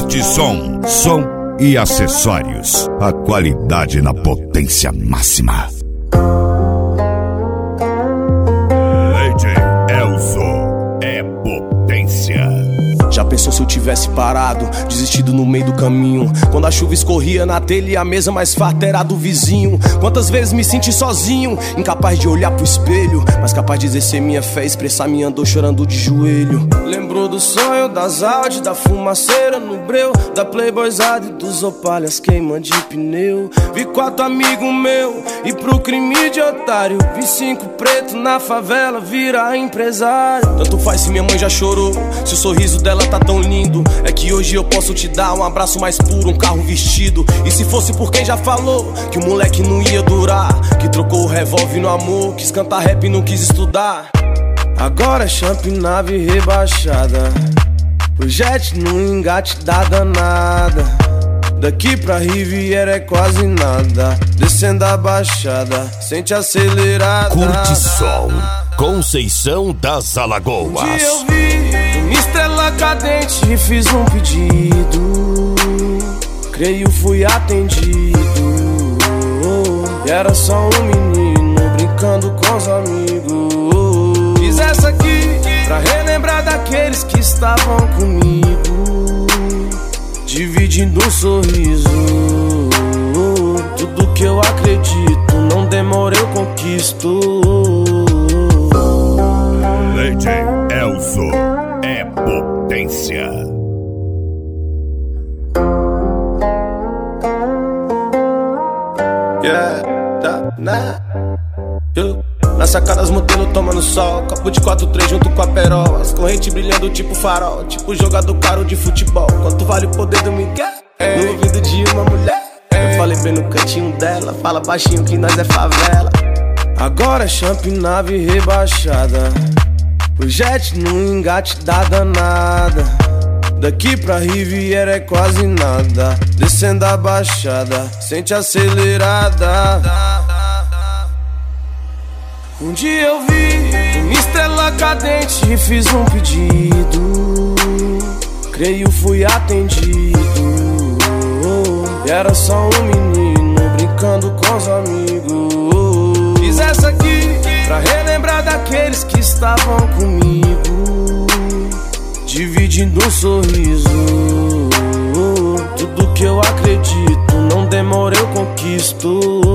Curte som, som e acessórios. A qualidade na potência máxima. DJ Elzo é potência. Já pensou se eu tivesse parado, desistido no meio do caminho? Quando a chuva escorria na telha e a mesa mais farta era do vizinho. Quantas vezes me senti sozinho, incapaz de olhar pro espelho, mas capaz de exercer minha fé, expressar minha dor chorando de joelho. Lembrou do sonho, das Audi, da fumaceira no breu, da Playboyzada e dos opalhas queima de pneu. Vi 4 amigos meu e pro crime de otário, vi 5 preto na favela virar empresário. Tanto faz se minha mãe já chorou, se o sorriso dela tá tão lindo. É que hoje eu posso te dar um abraço mais puro, um carro vestido. E se fosse por quem já falou que o moleque não ia durar, que trocou o revólver no amor, quis cantar rap e não quis estudar. Agora é champ, nave rebaixada, o jet no engate da danada. Daqui pra Riviera é quase nada, descendo a baixada, sente acelerada. Curte som, Conceição das Alagoas. Um dia eu vi uma estrela cadente e fiz um pedido, creio fui atendido. E era só um menino brincando com os amigos. Fiz essa aqui pra relembrar daqueles que estavam comigo, dividindo um sorriso. Tudo que eu acredito, não demora eu conquisto. DJ Elzo é potência. Yeah, nas sacadas modelo tomando sol, copo de 4-3 junto com a perola, as correntes brilhando tipo farol, tipo jogador caro de futebol. Quanto vale o poder do Miguel no ouvido de uma mulher? Eu falei bem no cantinho dela, fala baixinho que nós é favela. Agora é champ, nave rebaixada, o jet no engate da danada. Daqui pra Riviera é quase nada, descendo a baixada, sente acelerada. Um dia eu vi uma estrela cadente e fiz um pedido, creio fui atendido. E era só um menino brincando com os amigos. Fiz essa aqui pra relembrar daqueles que estavam comigo, dividindo um sorriso. Tudo que eu acredito, não demora eu conquisto.